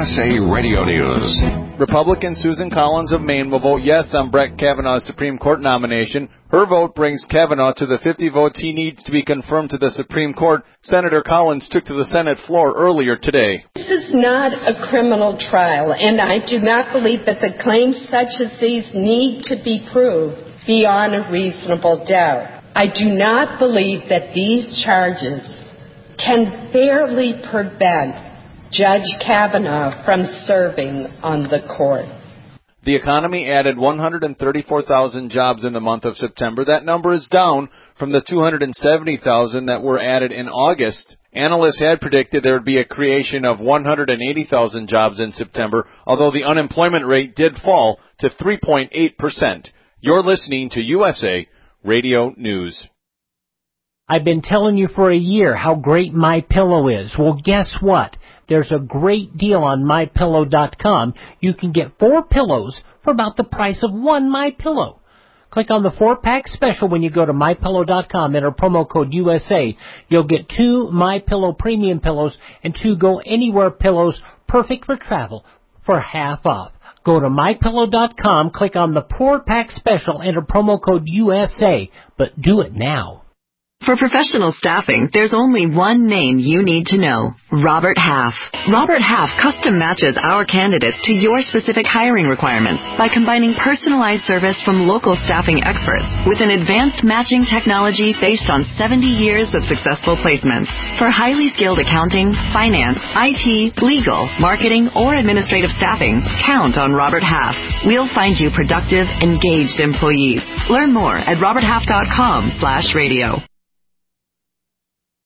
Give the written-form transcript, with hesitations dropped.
USA Radio News. Republican Susan Collins of Maine will vote yes on Brett Kavanaugh's Supreme Court nomination. Her vote brings Kavanaugh to the 50 votes he needs to be confirmed to the Supreme Court. Senator Collins took to the Senate floor earlier today. This is not a criminal trial, and I do not believe that the claims such as these need to be proved beyond a reasonable doubt. I do not believe that these charges can fairly prevent Judge Kavanaugh from serving on the court. The economy added 134,000 jobs in the month of September. That number is down from the 270,000 that were added in August. Analysts had predicted there would be a creation of 180,000 jobs in September, although the unemployment rate did fall to 3.8%. You're listening to USA Radio News. I've been telling you for a year how great MyPillow is. Well, guess what? There's a great deal on MyPillow.com. You can get 4 pillows for about the price of 1 MyPillow. Click on the 4-pack special when you go to MyPillow.com. Enter promo code USA. You'll get 2 MyPillow premium pillows and 2 Go Anywhere pillows, perfect for travel, for half off. Go to MyPillow.com, click on the 4-pack special, enter promo code USA, but do it now. For professional staffing, there's only one name you need to know: Robert Half. Robert Half custom matches our candidates to your specific hiring requirements by combining personalized service from local staffing experts with an advanced matching technology based on 70 years of successful placements. For highly skilled accounting, finance, IT, legal, marketing, or administrative staffing, count on Robert Half. We'll find you productive, engaged employees. Learn more at roberthalf.com/radio.